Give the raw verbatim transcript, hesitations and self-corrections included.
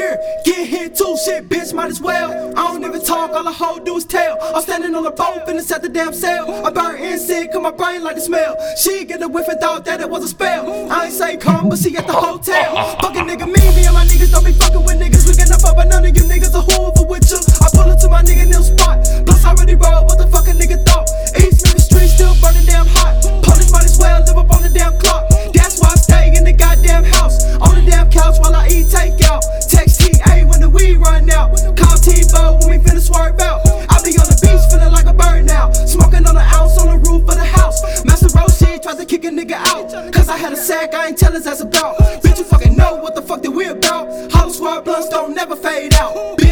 here, get hit too. Shit, bitch, might as well. I don't even talk, all I hold do is tell. I'm standing on the boat, finna set the damn sail. I burn insect, cause my brain like the smell. She get a whiff and thought that it was a spell. I ain't say come, but she at the hotel. Fucking nigga, me, me and my niggas don't be fucking with niggas. We get up up, but none of you niggas are whoever with you. I pull up to my nigga new spot. Plus I already rode what the fuck a nigga thought. East Memphis Street still burning damn hot. Police might as well live up on the damn clock. That's why I stay in the goddamn house, on the damn couch while I eat takeout. Text T A when the weed run out. Call T-Bo when we finna swerve out. I be on the beach feeling like a bird now, smoking on an ounce on the roof of the house. Master Roshi tried to kick a nigga out, cause I had a sack I ain't tell his ass about. Bitch, you fucking know what the fuck that we about. Hollow Squad blunts don't never fade out. Bitch,